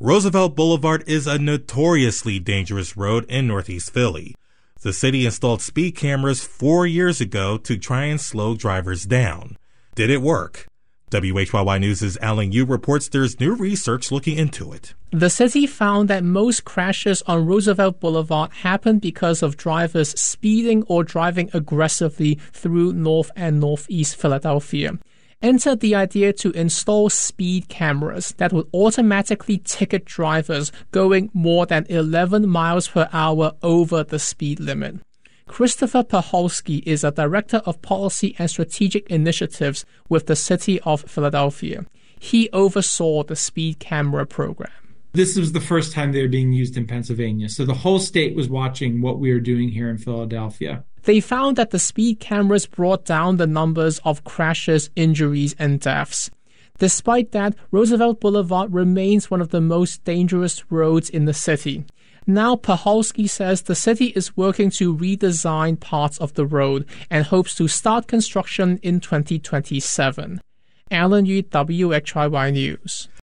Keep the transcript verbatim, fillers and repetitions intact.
Roosevelt Boulevard is a notoriously dangerous road in Northeast Philly. The city installed speed cameras four years ago to try and slow drivers down. Did it work? W H Y Y News' Alan Yu reports there's new research looking into it. The city found that most crashes on Roosevelt Boulevard happened because of drivers speeding or driving aggressively through North and Northeast Philadelphia. Enter the idea to install speed cameras that would automatically ticket drivers going more than eleven miles per hour over the speed limit. Christopher Paholski is a director of policy and strategic initiatives with the city of Philadelphia. He oversaw the speed camera program. This was the first time they were being used in Pennsylvania, so the whole state was watching what we were doing here in Philadelphia. They found that the speed cameras brought down the numbers of crashes, injuries, and deaths. Despite that, Roosevelt Boulevard remains one of the most dangerous roads in the city. Now, Paholski says the city is working to redesign parts of the road and hopes to start construction in twenty twenty-seven. Alan Yu, W H Y Y News.